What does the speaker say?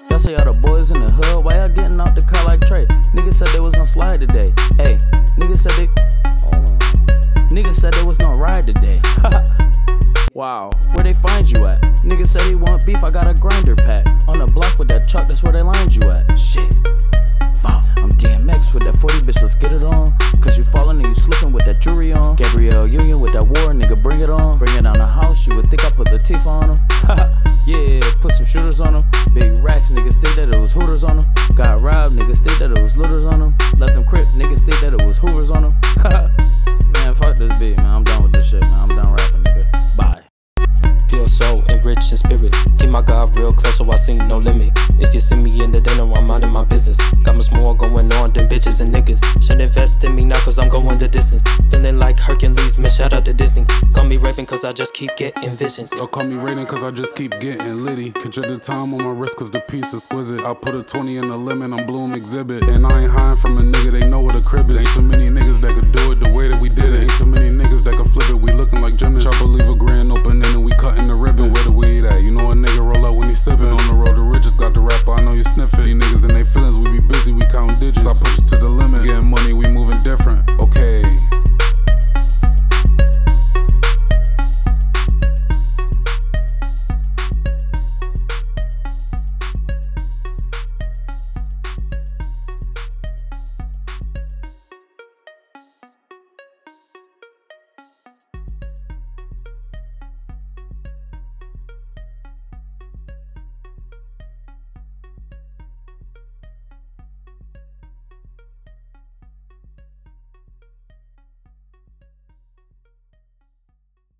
Y'all say y'all the boys in the hood, why y'all getting out the car like Trey? Niggas said they was gonna slide today. Hey, niggas said they. Hold on. Niggas said they was gonna ride today. Wow, where they find you at? Niggas said he want beef, I got a grinder pack. On the block with that truck, that's where they lined you at. Shit. Wow, I'm DMX with that 40, bitch, let's get it on. Cause you falling and you slipping with that jewelry on. Gabrielle Union with that war, nigga, bring it on. Bring it down the house, you would think I put Latifah on him. Yeah, put some shooters on him. Big racks, niggas think that it was Hooters on him. Got robbed, niggas think that it was looters on him. Let them crip, niggas think that it was Hoovers on him. Man, fuck this beat, man, I'm done with this shit, man, I'm done rapping, nigga. Bye. Pure soul and rich in spirit. Keep my God real close so I sing no limit. If you see me in the dinner, I'm minding my business. Got much more going on than bitches and niggas. Should invest in me now cause I'm going the distance. Feeling like Hercules, man, shout out to Disney. Call me Raven cause I just keep getting visions. Don't call me Raiden cause I just keep getting litty. Control the time on my wrist cause the piece exquisite. I put a 20 in the limit, I'm Bloom exhibit. And I ain't hiding from a nigga, they know what a crib is. Ain't too many niggas that could do it the way that we did it. Ain't too many niggas that could flip it, we looking like gymnasts. Try believe a grand